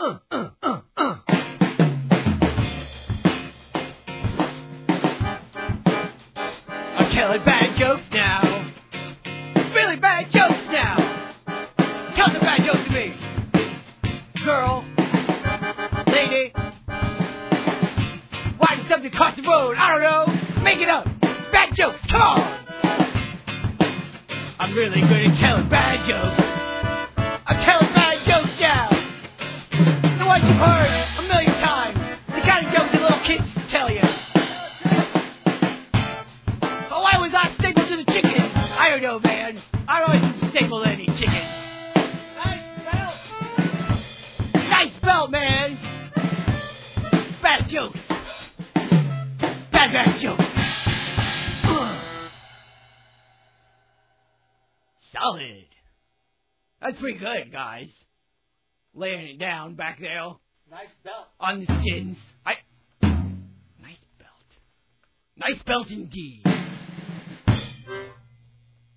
I'm telling bad jokes now. Really bad jokes now. Tell the bad jokes to me. Girl. Lady. Why did something cross the road? I don't know. Make it up. Bad jokes. Come on. I'm really good at telling bad jokes. I'm telling bad jokes now. The ones you've heard a million times. The kind of jokes that little kids tell you. But why was I stapled to the chicken? I don't know, man. I always staple any chicken. Nice belt. Nice belt, man. Bad jokes. Bad jokes. Solid. That's pretty good, guys. Laying it down back there. Nice belt. On the skins. Nice belt. Nice belt indeed.